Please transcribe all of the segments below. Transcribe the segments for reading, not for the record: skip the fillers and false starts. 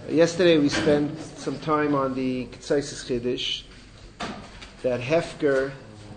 Yesterday we spent some time on the Ketzaisis Chiddush, that Hefker.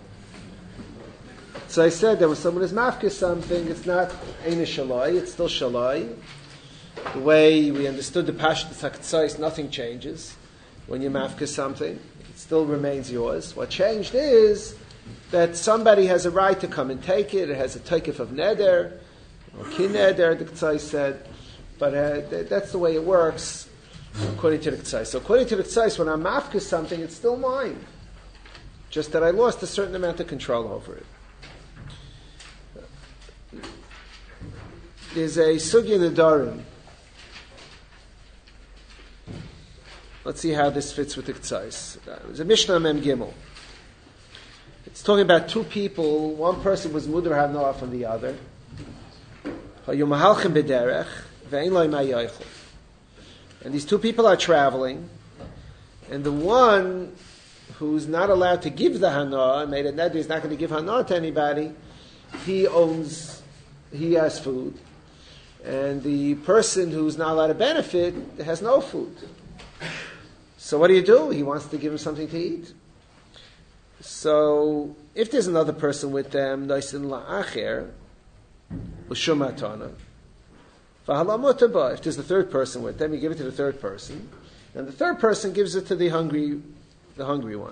So I said that when someone is mafker something, it's not Eina Shalai, it's still Shalai. The way we understood the Pashtus HaKetzais, nothing changes. When you mafker something, it still remains yours. What changed is that somebody has a right to come and take it. It has a taikif of neder, or kin neder, the Ketzais said. But that's the way it works. According to the Ketzais. So according to the Ketzais, when I'm mafker something, it's still mine. Just that I lost a certain amount of control over it. There's a sugya nedarim. Let's see how this fits with the Ketzais. There's a Mishnah Mem Gimel. It's talking about two people. One person was mudar hanoah from the other. Hayomahalchem b'derech ve'ein lo ma'yochel. And these two people are traveling, and the one who's not allowed to give the hana, made a neder, he's not going to give hana to anybody, he has food. And the person who's not allowed to benefit has no food. So what do? He wants to give him something to eat. So if there's another person with them, noisin la'acher, l'shum matana, if there's a third person with them, you give it to the third person, and the third person gives it to the hungry one.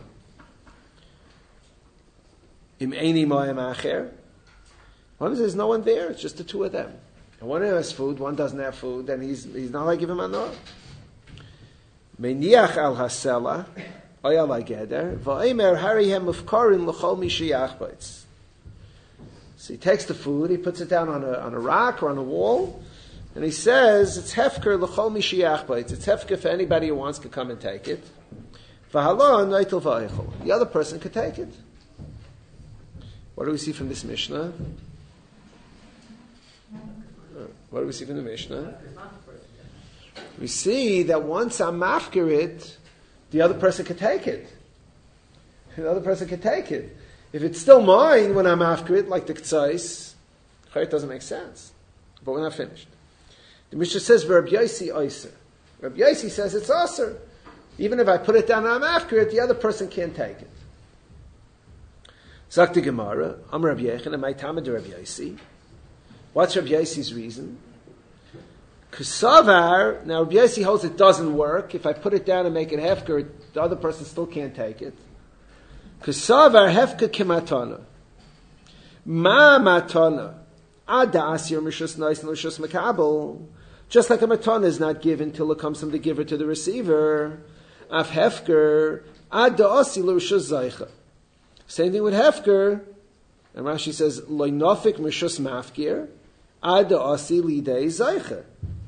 Im eini ma'im acher. One there's no one there; it's just the two of them. And one has food, one doesn't have food, and he's not like giving him anah. Meniach al hasela, oyal ageder, va'emer harihem ufkarin l'chol mishiyach baitz. So he takes the food, he puts it down on a rock or on a wall. And he says, it's hefker l'chol mishiyach baitz. It's hefker for anybody who wants to come and take it. V'halon noitel v'aychol. The other person could take it. What do we see from this Mishnah? What do we see from the Mishnah? We see that once I'm mafker it, the other person could take it. The other person could take it. If it's still mine when I'm after it, like the Ketzais, it doesn't make sense. But we're not finished. The Mishnah says, Rabbi Yosi Oyser. Rabbi Yosi says it's Oyser. Even if I put it down and I'm after it, the other person can't take it. Zakti Gemara, I'm Rabbi Yechon, and my Tamid Rabbi Yosi. What's Rabbi Yosi's reason? Kusavar, now Rabbi Yosi holds it doesn't work. If I put it down and make it hefker, the other person still can't take it. Kusavar hefker kimatana. Ma matana. Ada asir mishus nice and mishus makabel. Just like a matana is not given till it comes from the giver to the receiver. Af hefker. Ada asir mishus zaycha. Same thing with hefker. And Rashi says, loinofik mishus mafkir. Ada asir lidei zaycha.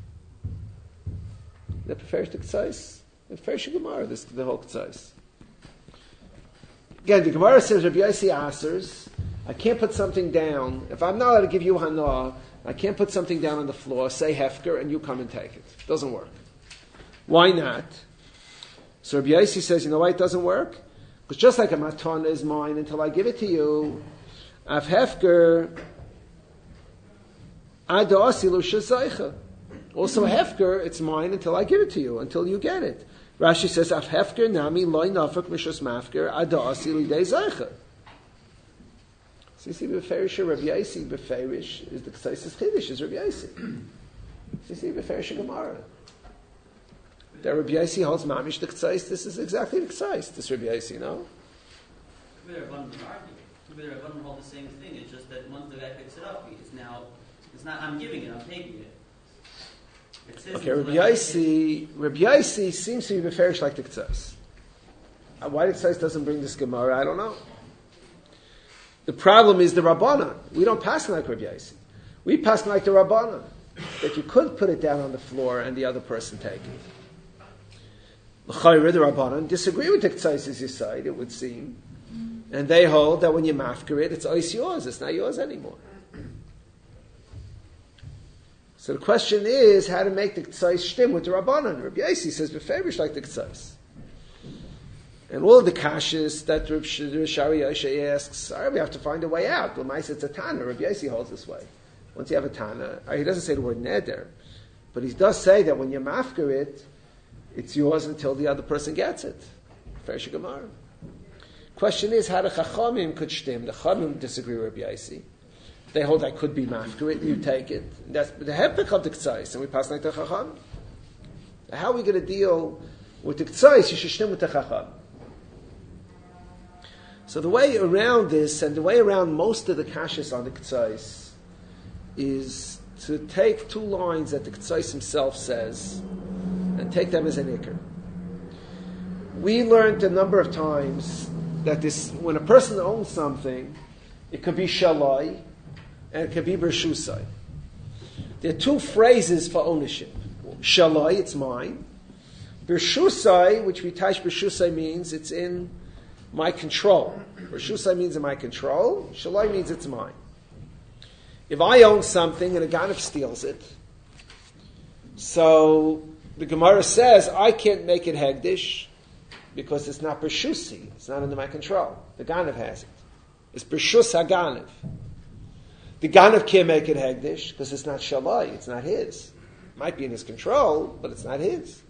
That prefers the Ketzais. It prefers the Gemara, the whole Ketzais. Again, the Gemara says, Rabbi Yosi asers, I can't put something down. If I'm not allowed to give you hana, I can't put something down on the floor, say hefker, and you come and take it. It doesn't work. Why not? So Rabbi Yosi says, you know why it doesn't work? Because just like a matana is mine until I give it to you, af hefker, ada asilu shazaycha. Also hefker, it's mine until I give it to you, until you get it. Rashi says, af hefker nami loy nafak mishus mafker ada asili dei zaycha. So you see, beferish Rabbi Yosi, beferish is the Ketzaisis Chiddush, is Rabbi Yosi. So you see, beferish Gemara. That Rabbi Yosi holds mamish the Ketzais, this is exactly the Ketzais, this Rabbi Yosi, no? The Rabbanan hold the same thing, it's just that once the guy picks it up, it's not, I'm giving it, I'm taking it. Okay, Rabbi Yosi seems to be beferish like the Ketzais. Why the Ketzais doesn't bring this Gemara, I don't know. The problem is the Rabbanan. We don't pass like Rabbi Yosi. We pass like the Rabbanan, that you could put it down on the floor and the other person take it. L'chayre, the Rabbanan disagree with the Ketzais' side, it would seem. And they hold that when you mafker it, it's yours, it's not yours anymore. So the question is how to make the Ketzais shtim with the Rabbanan. Rabbi Yosi says beferish like the Ketzais. And all the kashas that Rabbi Shari Yoshe asks, sorry, we have to find a way out. L'maisa it's a Tana. Rabbi Yosi holds this way. Once you have a Tana, he doesn't say the word neder, but he does say that when you mafker it, it's yours until the other person gets it. Fresh Gemara. Question is, how the Chachamim could shtim? The Chachamim disagree with Rabbi Yaisi. They hold I could be mafker it, you take it. That's the hepek of the k'tzais, and we pass like the Chacham. How are we going to deal with the k'tzais? You should shtim with the Chacham. So the way around this, and the way around most of the kashas on the k'tzais, is to take two lines that the k'tzais himself says, and take them as an ikr. We learned a number of times that this, when a person owns something, it could be shalai, and it could be bershusai. There are two phrases for ownership. Shalai, it's mine. Bershusai, which we touch bershusai means it's in my control. Bershusai means in my control. Shalai means it's mine. If I own something and a ganav steals it, so the Gemara says I can't make it hegdish because it's not bershusi. It's not under my control. The ganav has it. It's bershus haganav. The ganav can't make it hegdish because it's not shalai. It's not his. It might be in his control, but it's not his.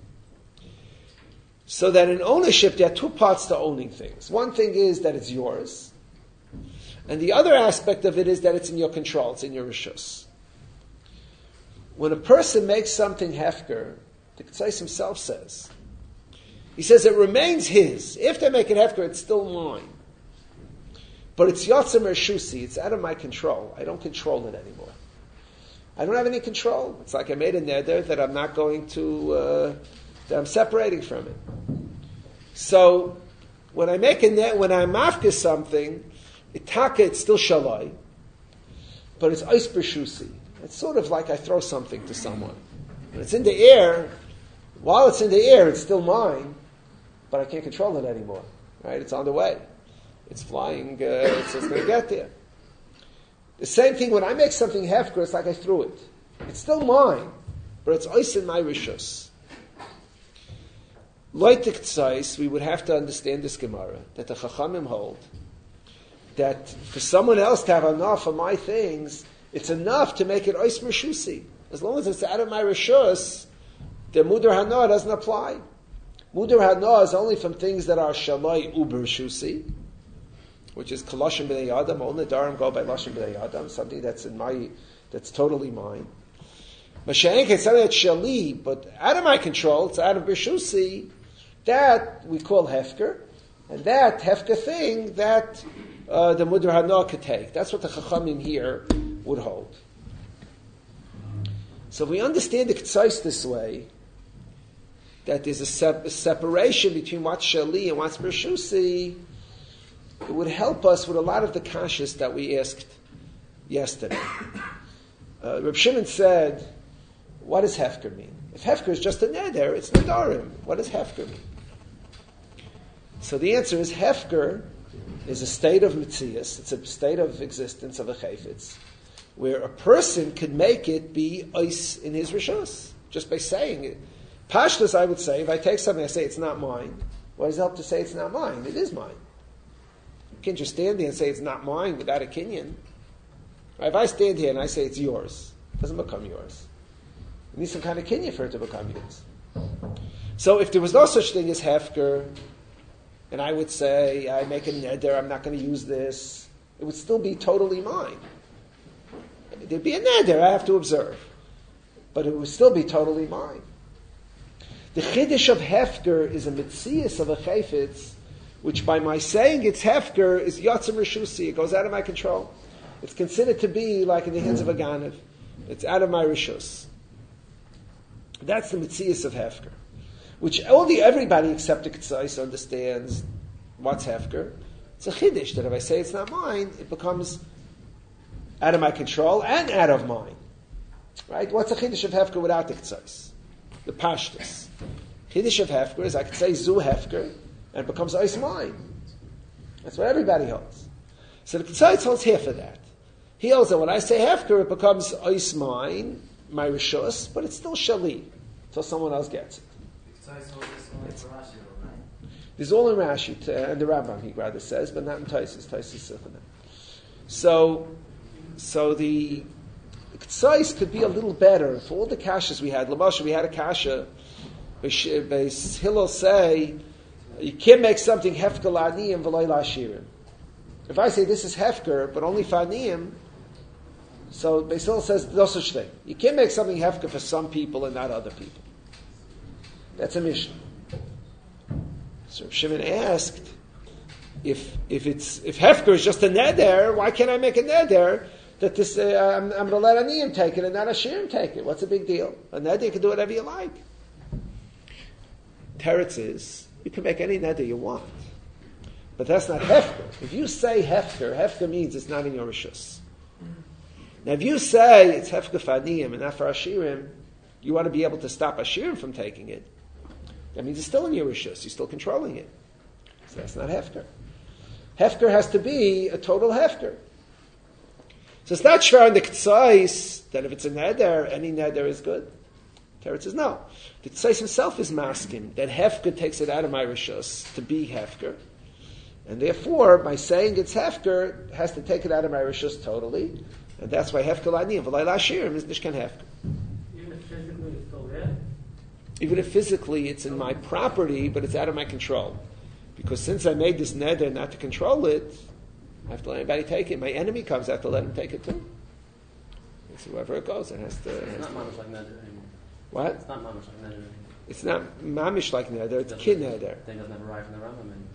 So that in ownership, there are two parts to owning things. One thing is that it's yours, and the other aspect of it is that it's in your control. It's in your rishus. When a person makes something hefker, the Ketzais himself says, he says it remains his. If they make it hefker, it's still mine. But it's yotzim or shusi. It's out of my control. I don't control it anymore. I don't have any control. It's like I made a neder that I'm not going to, that I'm separating from it. So when I make a net, when I mafka something, it's still shalai, but it's eis b'shusi. It's sort of like I throw something to someone. When it's in the air, while it's in the air, it's still mine, but I can't control it anymore. Right? It's on the way. It's flying. It's going to get there. The same thing when I make something hefker, it's like I threw it. It's still mine, but it's eis in my rishus. Like the K'tzais, we would have to understand this Gemara, that the Chachamim hold, that for someone else to have enough of my things, it's enough to make it ois mershusi. As long as it's out of my rishus, the mudar hana doesn't apply. Mudar hana is only from things that are shalai uber shusi, which is koloshim b'nei adam. Only darim go by loshim b'nei adam, something that's that's totally mine. Mashenk, it's something that's shali, but out of my control, it's out of b'shusi. That we call hefker, and that hefker thing that the mudar hana could take. That's what the chachamim here would hold. So if we understand the K'tzais this way, that there's a separation between what's shali and what's bershusi, it would help us with a lot of the kashas that we asked yesterday. Reb Shimon said, what does hefker mean? If hefker is just a neder, it's nedarim. What does hefker mean? So the answer is hefker is a state of mitzias. It's a state of existence of a chayfetz, where a person could make it be ois in his rishos just by saying it. Pashtus, I would say, if I take something, I say it's not mine. What does it help to say it's not mine? It is mine. You can't just stand there and say it's not mine without a kinyan. Right? If I stand here and I say it's yours, it doesn't become yours. You need some kind of kinyan for it to become yours. So if there was no such thing as hefker, and I would say, I make a neder, I'm not going to use this, it would still be totally mine. There'd be a neder, I have to observe. But it would still be totally mine. The chiddush of hefker is a mitzias of a chayfetz, which by my saying it's hefker is yotzim rishusi. It goes out of my control. It's considered to be like in the hands of a ganav. It's out of my rishus. That's the mitzias of hefker, which everybody except the K'tzais understands what's hefker. It's a chiddush that if I say it's not mine, it becomes out of my control and out of mine. Right? What's a chiddush of hefker without the K'tzais? The pashtus. Chiddush of hefker is I could say zu hefker, and it becomes ois mine. That's what everybody holds. So the K'tzais holds half of that. He holds that when I say hefker, it becomes ois mine, my rishus, but it's still shali, until someone else gets it. There's all in Rashi, and the Rambam, he rather says, but not in Taisus. Taisus So the K'tzais could be a little better. For all the kashas we had, Lamasha, we had a kasha Beis Hillel say you can't make something hefker la'aniyim v'loy la'ashirim. If I say this is hefker, but only for aniyim, so Beis Hillel says no such thing. You can't make something hefker for some people and not other people. That's a mission. So Shimon asked, if hefker is just a neder, why can't I make a neder that this I'm going to let aniyim take it and not ashirim take it? What's the big deal? A neder you can do whatever you like. Teretz is you can make any neder you want, but that's not hefker. If you say hefker means it's not in your rishus. Now, if you say it's hefker for aniyim and not for ashirim, you want to be able to stop ashirim from taking it. That means it's still in your rishus. You're still controlling it. So that's not hefker. Hefker has to be a total hefker. So it's not shvar in the K'tzais that if it's a neder, any neder is good. Teretz says no. The K'tzais himself is masking that hefker takes it out of my rishus to be hefker. And therefore, by saying it's hefker, it has to take it out of my rishus totally. And that's why hefker la'aniyim v'lay la'ashirim is nishkan hefker. Even if physically it's still there? Even if physically it's in my property, but it's out of my control. Because since I made this neder not to control it, I have to let anybody take it. My enemy comes, I have to let him take it too. It's whoever it goes, it has to... It's not mamish like neder anymore. What? It's not mamish like neder anymore. It's not mamish like neder, it's kin neder. They doesn't have a right from the Rambam anymore.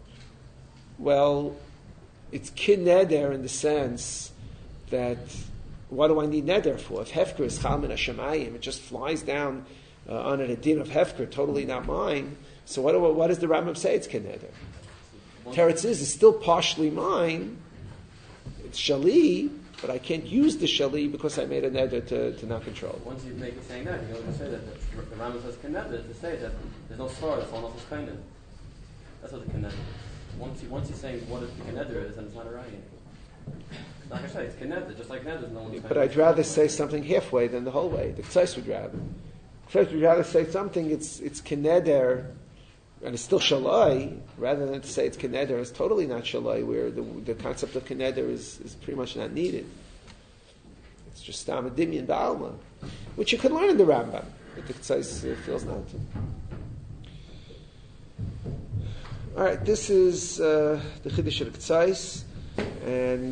Well, it's kin neder in the sense that what do I need neder for? If hefker is chal min hashemayim, it just flies down on a din of hefker, totally not mine. So what does the Rambam say? It's kin neder. Teretz is it's still partially mine. It's shali, but I can't use the shali because I made a neder to not control it. Once you make it saying that, you can say that the Rambam says kin neder to say that there's no svara, it's all not kind of. That's what the kin neder is. Once you're saying what the kin neder is, then it's not a right. Like I say, it's kin neder, just like neder is no one's. But I'd rather say something halfway than the whole way. The K'tzais would rather. K'tzais would rather say something it's kin neder, and it's still shalai, rather than to say it's kin neder, it's totally not shalai, where the concept of kin neder is pretty much not needed. It's just stam adimyan ba'alma, which you could learn in the Rambam, but the K'tzais feels not to. All right, this is the Chiddush of the K'tzais, and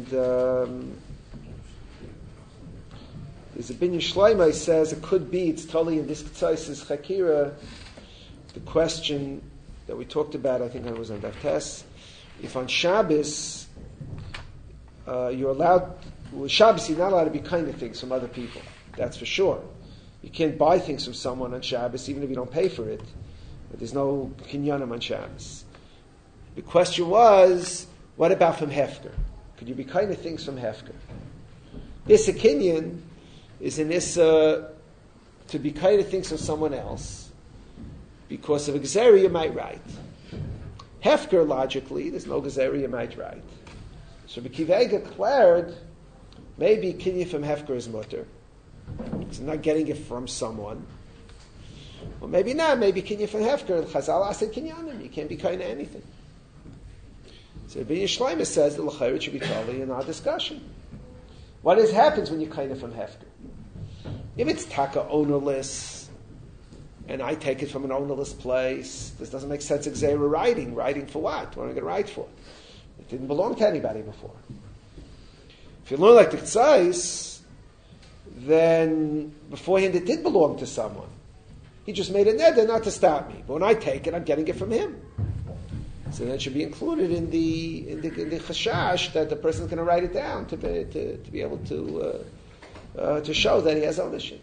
there's a Binyan Shleimai says it could be, it's totally in this K'tzais' Chakira, the question that we talked about, I think it was on Daf Tes, if on Shabbos you're allowed, with Shabbos you're not allowed to be kind of things from other people, that's for sure. You can't buy things from someone on Shabbos even if you don't pay for it, but there's no kinyanim on Shabbos. The question was, what about from Hefker? Could you be kind of things from Hefker? Issa kinyan is an Issa to be kind of things from someone else, because of a Gezerah you might write. Hefker, logically, there's no Gezerah you might write. So B'kivei declared, maybe kinyan from Hefker is mutter. So not getting it from someone. Or maybe not, maybe kinyan from Hefker. Chazal said kinyanim, you can't be kind of anything. So Binyan Shleimah says that l'chayr should be totally in our discussion. What happens when you're kind of from Hefker? If it's taka ownerless, and I take it from an ownerless place, this doesn't make sense. Xera writing. Writing for what? What am I going to write for? It didn't belong to anybody before. If you learn like the K'tzais, then beforehand it did belong to someone. He just made a neder not to stop me. But when I take it, I'm getting it from him. So that should be included in the chashash that the person is going to write it down to be able to show that he has ownership.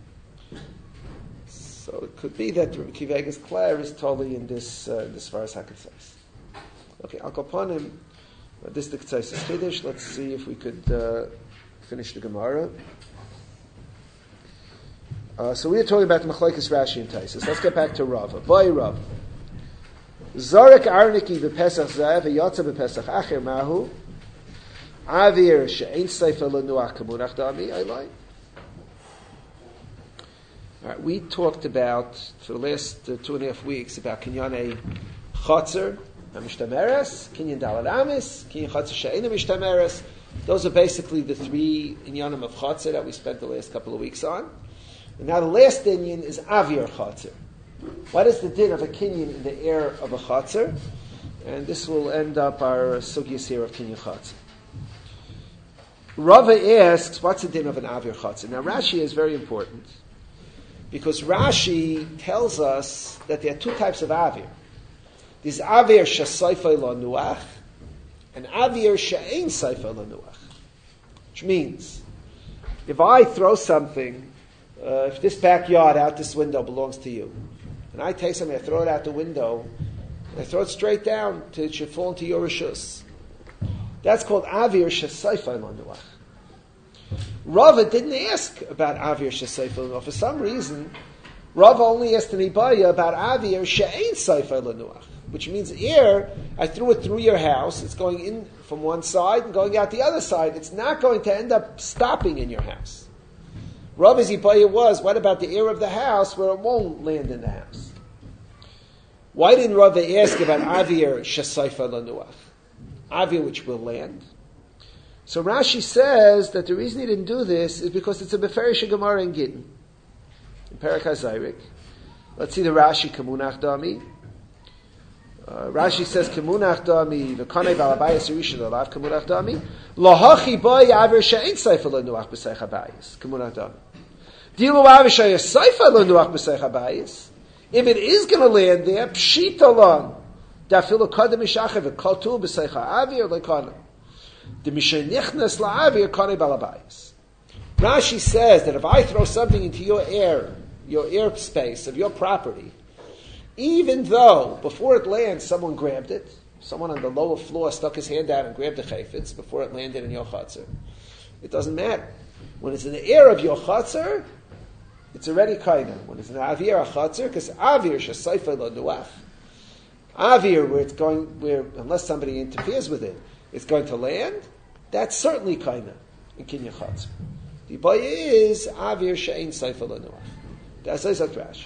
So it could be that Kivegas Claire is totally in this far as Hakatzais. Okay, I'll go upon him. This the K'tzais is Chiddush. Let's see if we could finish the Gemara. So we are talking about the Machlokes Rashi and Taisus. Let's get back to Rava. Boy Rava. Zarek Arniki b'Pesach Zeh v'Yotza b'Pesach Acher Mahu Avir she'ein Seifer l'Nuach Kamunach Dami Aylai. All right, we talked about for the last 2.5 weeks about Kinyane Chotzer Amishtameres, Kinyan Dalad Amis, Kinyan Chotzer she'ein Amishtameres. Those are basically the three inyanim of Chotzer that we spent the last couple of weeks on. And now the last inyan is Avir Chotzer. What is the din of a kinyan in the air of a chatzar? And this will end up our sugyas here of kinyan chatzar. Rava asks, what's the din of an avir chatzar? Now Rashi is very important, because Rashi tells us that there are two types of avir. There's avir shasayfay la nuach, and avir she'ein sayfay la nuach. Which means, if I throw something, if this backyard out this window belongs to you, and I take something, I throw it out the window, and I throw it straight down till it should fall into your rishus. That's called avir shesayfay la nuach. Rava didn't ask about avir shesayfay la nuach. For some reason, Rava only asked an ibaya about avir she'ein sayfay la nuach, which means air, I threw it through your house, it's going in from one side and going out the other side. It's not going to end up stopping in your house. Rava's ibaya was, what about the air of the house where it won't land in the house? Why didn't Rava ask about avir shesayfay la nuach? Avir which will land. So Rashi says that the reason he didn't do this is because it's a beferish Gemara in Gittin. In Perek HaZayrik. Let's see the Rashi Kemunach Dami. Rashi says Kemunach Dami v'kanei balabayis yirishon alav Kemunach Dami lahachi boy avir she'ein sayfay la nuach b'seich habayis Kemunach Dami dilu avir she'ein sayfay la nuach b'seich habayis. If it is going to land there, pshita lon dafilu kadem mishachev v'kol b'seich ha'avir le'kanei the mishay nichnas la'avir kanei balabayis. Rashi says that if I throw something into your air space of your property, even though before it lands someone grabbed it, someone on the lower floor stuck his hand out and grabbed the chayfetz before it landed in your chatzar, it doesn't matter. When it's in the air of your chatzar, it's already kaina. When it's in the avir chatzar, because avir shesayfay la nuach, avir where it's going, where unless somebody interferes with it, it's going to land. That's certainly kaina in kinyan chatzar. The ibaya is avir she'ein sayfay la nuach. That's Rashi.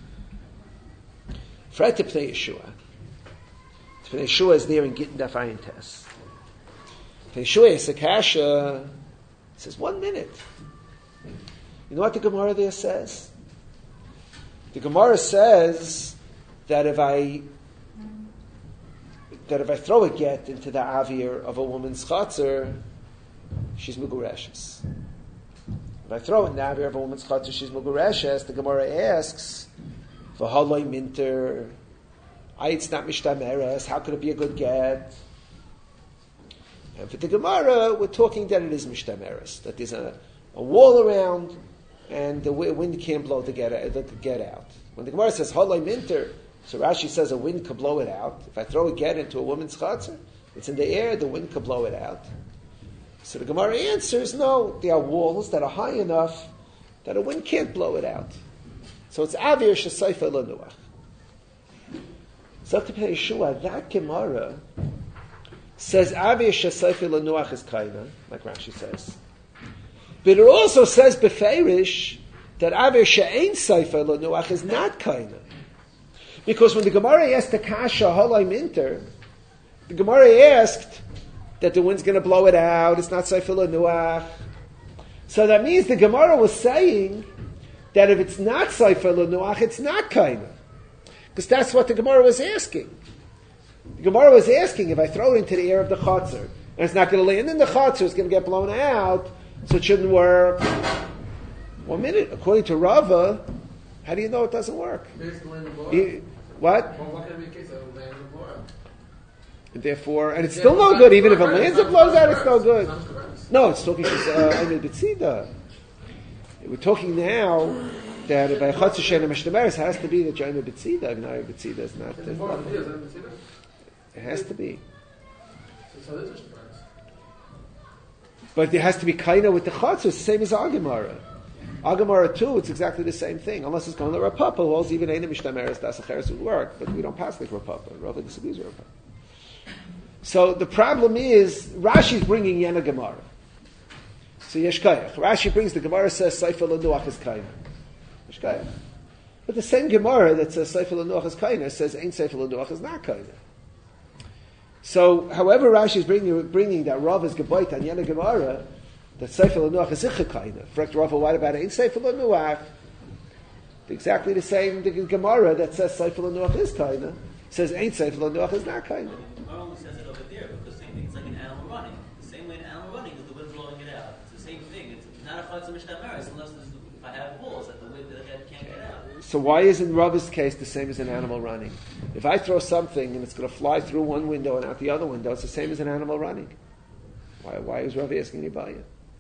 Fret to Pnei Yeshua. Pnei Yeshua is there in Gittin Daf Ayin Tes. Pnei Yeshua is a kasha. It says 1 minute. You know what the Gemara there says? The Gemara says that if I throw a get into the avir of a woman's chatzar, she's mugureshes. If I throw it in the avir of a woman's chatzar, she's mugureshes. The Gemara asks, v'haloi minter, it's not mishtameres, how could it be a good get? And for the Gemara, we're talking that it is mishtameres, that there's a wall around, and the wind can't blow the get out. When the Gemara says haloi minter, so Rashi says a wind could blow it out. If I throw a get into a woman's chatzar, it's in the air, the wind could blow it out. So the Gemara answers, no, there are walls that are high enough that a wind can't blow it out. So it's avir shesayfay la nuach. So to Pnei Yeshua, that Gemara says avir shesayfay la nuach is kaina, like Rashi says. But it also says beferish that avir she'ein sayfay la nuach is not kaina. Because when the Gemara asked the kasha halai minter, the Gemara asked that the wind's going to blow it out, it's not sayfay la nuach. So that means the Gemara was saying that if it's not sayfay la nuach, it's not kaina. Because that's what the Gemara was asking. The Gemara was asking, if I throw it into the air of the chatzar, and it's not going to land in the chatzar, it's going to get blown out, so it shouldn't work. 1 minute. According to Rava, how do you know it doesn't work? What? Well, what can be a case of land and blow out? And therefore, and it's still no good. Even if it lands and blows out, it's no good. No, it's talking to we're talking now that if I chatzar she'ein mishtameres, it has to be that you're in a betzida. Gnai betzida is not. It has to be. So this is mishtameres. But there has to be kaina with the chatzar. It's the same as Agamara. Agamara too, it's exactly the same thing. Unless it's going to Rapapa, who holds even Eina Mishtameres, Das Acheres would work. But we don't pass like Rapapa. Rava disagrees with Rapapa. So the problem is, Rashi's bringing Yena Gemara. So Yeshkayach. Rashi brings the Gemara says, Sayfay la nuach is kaina. Yeshkayach. But the same Gemara that says Sayfay la nuach is kaina says, Ain't Sayfay la nuach is not kaina. So, however Rashi's bringing that Rav is Geboit on Yena Gemara, that Sayfay la nuach is icha kaina. Correct, Rav, what about Ain't Sayfay la nuach? Exactly the same the Gemara that says Seifel Nuach is kaina says ain't Seifel Nuach is not kaina. The Gemara only says it over there, but the same thing. It's like an animal running. The same way an animal running is the wind blowing it out. It's the same thing. It's not a chatzah mishtameres unless if I have walls that the wind that can't get out. So why is in Rava's case the same as an animal running? If I throw something and it's going to fly through one window and out the other window, it's the same as an animal running. Why is Rava asking anybody?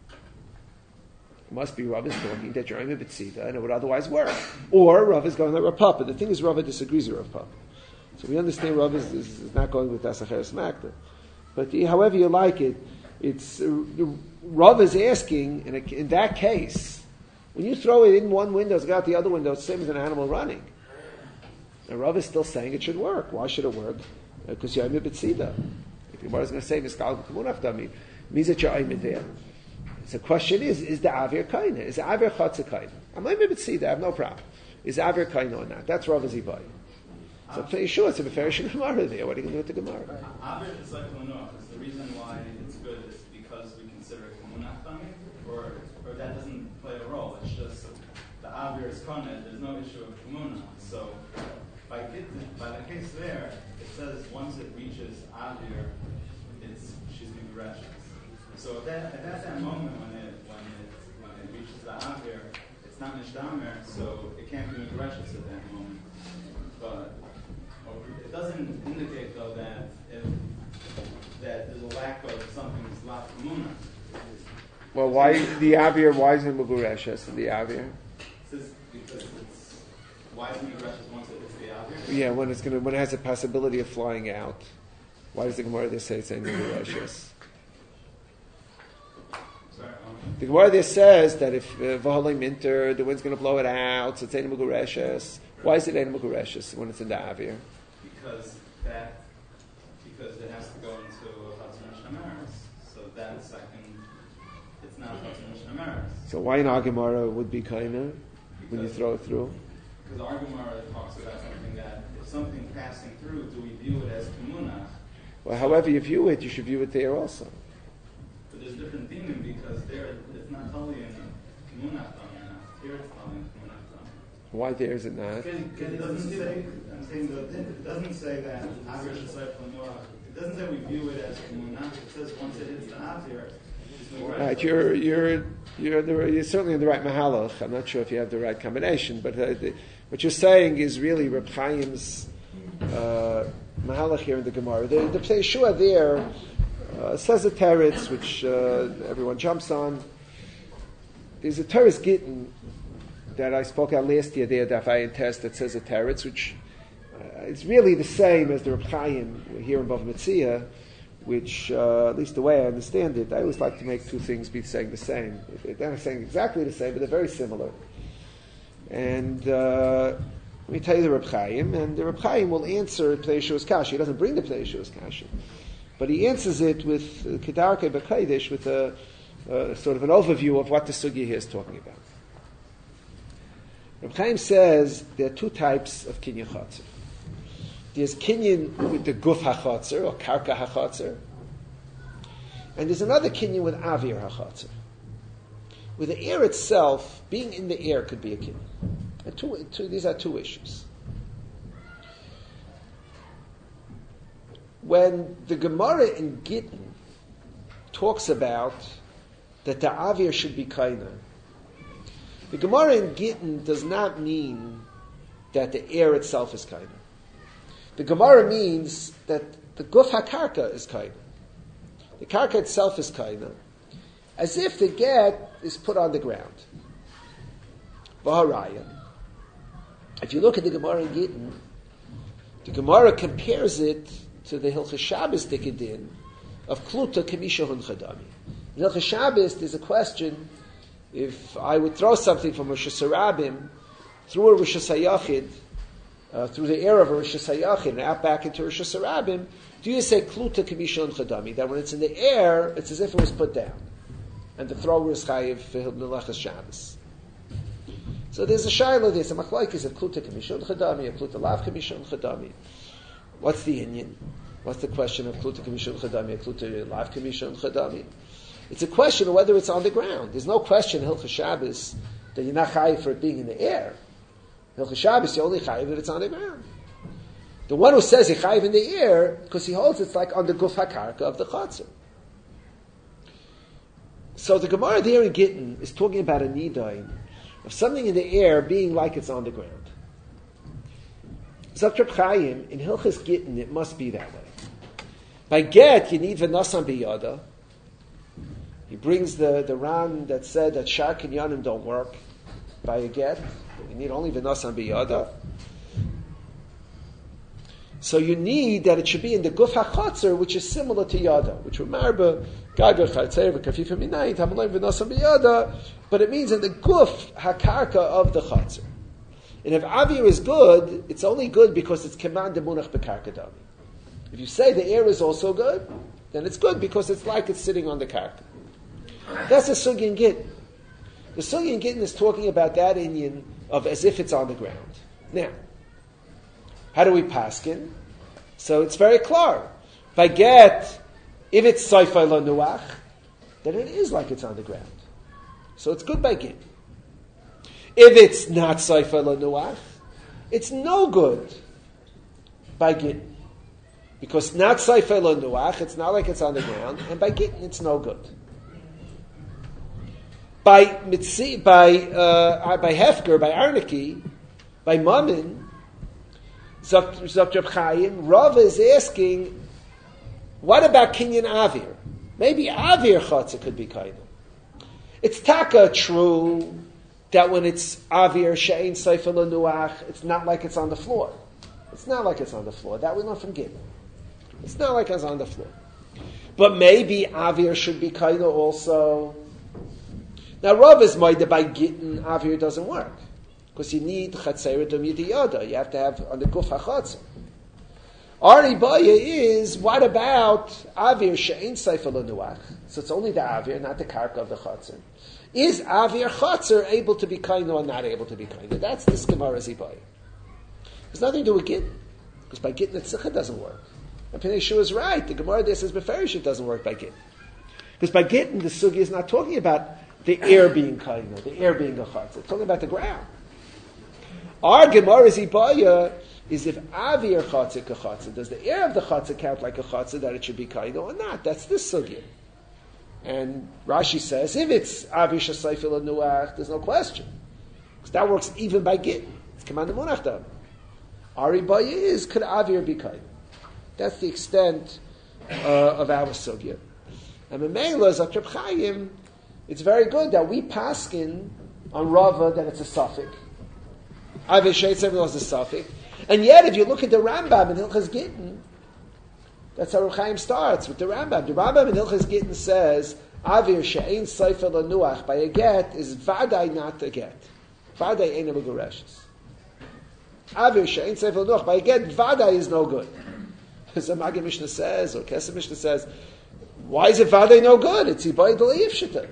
It must be Rava's talking that you're a b'tzida and it would otherwise work. Or Rava's going like Rav Papa. The thing is Rava disagrees with Rav Papa. So we understand Rava is not going with Asacheres Makta. But however you like it, it's Rava's asking, in that case, when you throw it in one window, it's got the other window, it's the same as an animal running. And Rav is still saying it should work. Why should it work? Because you're a b'tzida. If your is going to say Miskal K'munaf Dami, means that you're aiming there. So the question is the Avir Kaina? Is the Avir Chatzah Kaina? I'm a b'tzida, I have no problem. Is the Avir Kaina or not? That's Rav Zibai. So I'm sure it's a Beferish Gemara there. What are you going to do with the Gemara? Avir is like K'munaf. Is the reason why it's good is because we consider it K'munaf Dami? Or that doesn't play a role? It's just the Avir is Kana, there's no issue of K'munaf. So by the case there, it says once it reaches Avir, she's Migurashis. So at that moment when it reaches the Avir, it's not Mishdamer, so it can't be Migurashis at that moment. But it doesn't indicate though that there's a lack of something's Lat Kamuna. Well, why the Avir? Why is it Migurashis in the Avir? Because why is Migurashis once it hits the Avir? Yeah, when it has a possibility of flying out. Why does the Gemara there say it's Migurashis? The Gemara there says that if Vahalei Minter, the wind's going to blow it out, so it's Ein Mugureshus. Why is it Ein Mugureshus when it's in the Avir? Because it has to go into a Chatzon Shamaris. So that second, it's not Chatzon Shamaris. So why in our Gemara would be Kaina when you throw it through? Because our Gemara talks about something that if something passing through, do we view it as Kamuna? Well, however you view it, you should view it there also. But there's different theming because there it's not totally in Kamunah Tamina. Here it's totally in Kamunah Tamina. Why there is it not? It doesn't say. I'm saying it doesn't say that Avir Shesayf Lanuach. It doesn't say we view it as Kamunah. It says once it hits the Avir. Right, you're certainly in the right mahalach. I'm not sure if you have the right combination, but what you're saying is really Reb Chaim's mahalach here in the Gemara. The Yeshua there says a teretz which everyone jumps on. There's a teretz gittin that I spoke out last year there, that I test that says a teretz, which it's really the same as the Reb Chaim here in Bava Metzia, which, at least the way I understand it, I always like to make two things be saying the same. They're not saying exactly the same, but they're very similar. And let me tell you the Reb Chaim, and the Reb Chaim will answer Pnei Yeshua's Kasha. He doesn't bring the Pnei Yeshua's Kasha, but he answers it with Kedarke B'Kodesh, with a sort of an overview of what the Sugya here is talking about. Reb Chaim says there are two types of Kinyan Chatzar. There's Kinyan with the Guf HaChatzar, or Karka HaChatzar, and there's another Kinyan with Avir HaChatzar. With the air itself, being in the air could be a Kinyan. And these are two issues. When the Gemara in Gittin talks about that the Avir should be Kaina, the Gemara in Gittin does not mean that the air itself is Kaina. The Gemara means that the Guf HaKarka is Kaina. The Karka itself is Kaina, as if the get is put on the ground. V'haraya. If you look at the Gemara in Gittin, the Gemara compares it to the Hilchas Shabbos Dikadin of Kluta Kamisha Hun Chadami. In Hilchas Shabbos, there's a question: if I would throw something from Rosh Hashanah through a Rosh Hashanah, through the air of a Rosh Hashanah and out back into Rosh Hashanah, do you say Kluta Kamisha Hun Chadami? That when it's in the air, it's as if it was put down, and the thrower is chayiv for Melachas Shabbos. So there's a shayla, there's a machlokes of Kluta Kamisha Hun Chadami, a Kluta Lav Kamisha Hun Chadami. What's the inyan? What's the question of Kluta Kamisha Hun Chadami, a Kluta Lav Kamisha Hun Chadami? It's a question of whether it's on the ground. There's no question in Hilchas Shabbos that you're not chayiv for it being in the air. Hilchos Shabbos, you only chayiv if it's on the ground. The one who says he chayiv in the air, because he holds it's like on the guf hakarka of the chatzor. So the Gemara there in Gittin is talking about a nidain of something in the air being like it's on the ground. Zok Reb Chaim, in Hilchos Gittin, it must be that way. By get, you need v'nasan biyada. He brings the Ran that said that shar kinyanim don't work by a get. You need only v'nasan biyada. So you need that it should be in the guf hachotzer, which is similar to yada, which remarba gagar chatzer v'kafifa minayit hamalayim v'nasan biyada, but it means in the guf hakarka of the chatzer. And if avir is good, it's only good because it's command demunach bekarka dami. If you say the air is also good, then it's good because it's like it's sitting on the karka. That's a sugi in Gittin. The sugi in Gittin is talking about that inyan of as if it's on the ground. Now, how do we paskin? So it's very clear. By get, if it's saifai lo nuach, then it is like it's on the ground. So it's good by get. If it's not saifai lo nuach, it's no good by get. Because not saifai lo nuach, it's not like it's on the ground, and by get, it's no good. By hefker, by arniki, by mammon, Zok Reb Chaim, Rav is asking, what about kinyan avir? Maybe avir chatzah could be kind of. It's taka true that when it's avir she'ein seifel nuach, it's not like it's on the floor. It's not like it's on the floor. That we learn from Gittin. It's not like it's on the floor. But maybe avir should be kind of also. Now Rav is made that by Gittin avir doesn't work. Because you need chatzeret yada. You have to have on the guf hachatzer. Ari Baya is, what about avir she'ein seifel nuach? So it's only the avir, not the karka of the chatzer. Is avir chatzer able to be kind or not able to be kind? That's this Gemara's Ibaya. There's nothing to do with Gittin. Because by Gittin, the tzikha doesn't work. And Pnei Shua is right. The Gemara there says beferish it doesn't work by Gittin. Because by Gittin, the sugi is not talking about the air being kind or the air being a chatzer. It's talking about the ground. Our Gemara's Ibaya is if avir chatzah kachatza, does the air of the chatzah count like a chatzah that it should be kaida or not? That's this sugya. And Rashi says if it's avir shasayfil nuach, there's no question, because that works even by gittin. It's command munach dam. Our Ibaya is could avir be kaida? That's the extent of our sugya. And Memela Zok Reb Chaim, it's very good that we paskin on Rava that it's a suffix. Avir she'etzem is a suffix. And yet, if you look at the Rambam in Hilchos Gittin, that's how Reb Chaim starts with the Rambam. The Rambam in Hilchos Gittin says, Avir she'ein seifel nuach by a get is vaday not a get. Vaday ein megureshes. Avir she'ein seifel nuach by a get, vaday is no good. So Maggid Mishnah says, or Kesef Mishnah says, why is it vaday no good? It's ibayid l'yiv shita.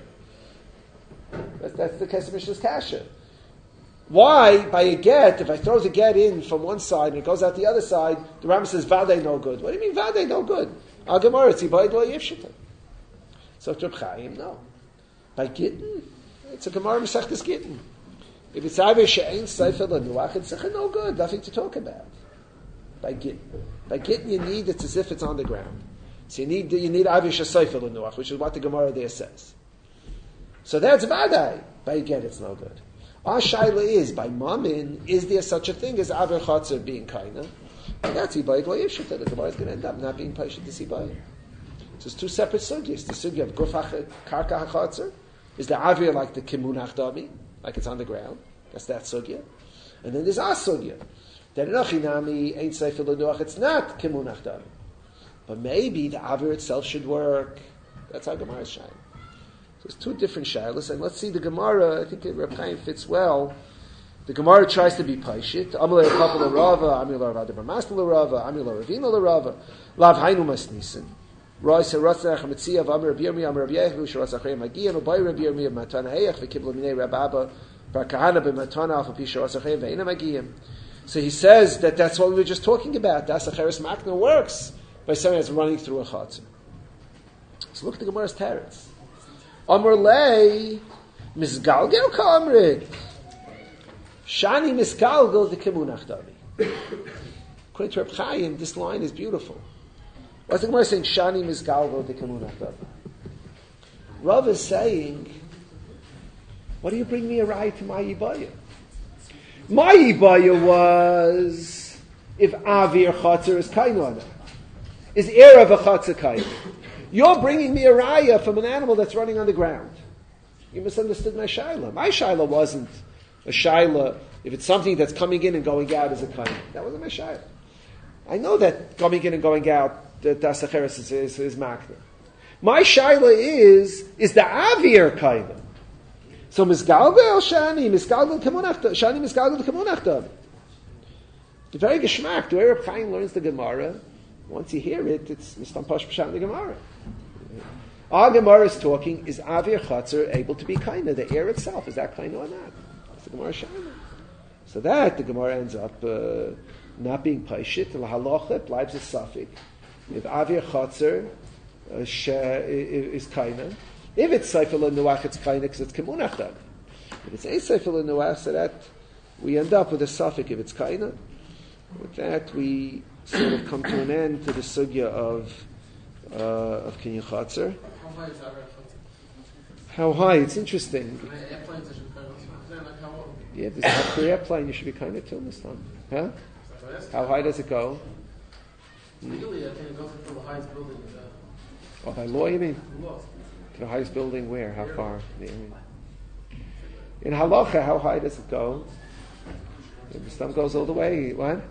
That's the Kesef Mishnah's kasha. Why, by a get, if I throw the get in from one side and it goes out the other side, the Rambam says, Vadei no good. What do you mean, Vadei no good? Al Gemara, it's Ibayid lo yivshita. So, Reb Chaim, no. By Gittin, it's a Gemara Mesechtes Gittin. If it's Avir she'ein seifel nuach, it's no good, nothing to talk about. By Gittin. By Gittin, you need, it's as if it's on the ground. So you need Avir she'seifel nuach, which is what the Gemara there says. So that's Vadei. By a get, it's no good. Our shaila is, by mammon, is there such a thing as avir chatzar being kaina? And that's ibayid lo yivshita. The Gemara is going to end up not being paishet this ibayid. So it's two separate sugyas. The sugya of guf karka hachatzar is the avir like the kimunach dami, like it's on the ground. That's that sugya. And then there's our sugya. That enochinami ain't seifel nuach. It's not kimunach dami. But maybe the avir itself should work. That's how Gemara is shaila. So it's two different shaylas, and let's see the Gemara. I think Reb Chaim fits well. The Gemara tries to be paishit. Amalei Kapal Rava, Amilar Vadabar Masl Rava, Amilar Ravina Rava, Lav Hainu Masnisin. Roy Seratzach Metziah Amir Birmi Amir Yehu Sharazachrei Magi and Ubay Birmi Matana Heyach v'Kibla Minei Rababa Bar Kahana b'Matana Alfa Pi Sharazachrei Ve'ina Magiyim. So he says that that's what we were just talking about. That's the Cheres Makna works by something that's running through a chatzah. So look at the Gemara's teretz. Amar lei, misgalgel kamrid. Shani misgalgal the kimunach davi. According to Reb Chaim, this line is beautiful. What's the Gemara saying? Shani misgalgal the kimunach davi. Rav is saying, what do you bring me a ride to my Yibaya? My Yibaya was if Avir Chatzar is kainana. Is Erev a Chatzar kain. You're bringing me a raya from an animal that's running on the ground. You misunderstood my shaila. My shaila wasn't a shaila if it's something that's coming in and going out as a kain. That wasn't my shaila. I know that coming in and going out, that Dasacheres is makna. My shaila is the Avir kain. So misgalgal shani, misgalgal kemunachta, shani misgalgal kemunachta. The very geschmack, the way Reb Chaim learns the Gemara, once you hear it, it's Mistam Pash Pshat in the Gemara. Our Gemara is talking, is Avir Chatzar able to be kaina? The air itself, is that kaina or not? That's the Gemara Shana. So that, the Gemara ends up not being Paishit, the halacha bleibt a Safik. If Avir Chatzar is kaina, if it's Seifel Nuach, it's kaina because it's Kemunach. If it's a Seifel Nuach, so that we end up with a Safik if it's kaina. With that, we sort of come to an end to the sugya of Kinyan Chatzar. How high is Avir Chatzar? How high? It's interesting. Airplanes, I should kind of like how old? Yeah, this is a airplane. You should be kind of till this time, huh? How high does it go? Legally, I think it goes to the highest building in Oh, by law, you mean? the law. To the highest building where? How far? In halacha, how high does it go? The stum goes all the way. What?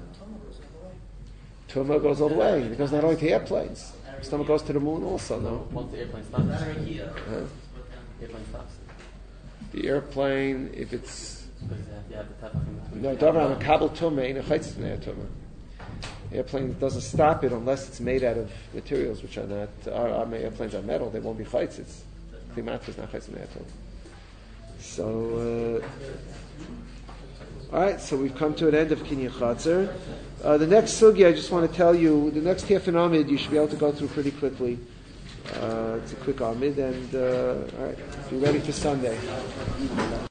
Tumah goes all the way. It goes not only to airplanes. The stomach goes to the moon also, no? Once the airplane stops, Huh? airplane stops. The airplane, if it's... Because you have the tefach in between. No, Davar on a kabel tumah, ain't a chaytzit in tumah. Airplane doesn't stop it unless it's made out of materials which are not... Our airplanes are metal, they won't be chaytzits. Klimat is not chaytzit in tumah. So... Alright, so we've come to an end of Kinyan Chatzar. The next sugi, I just want to tell you, the next half an amid you should be able to go through pretty quickly. It's a quick amid, and alright, be ready for Sunday.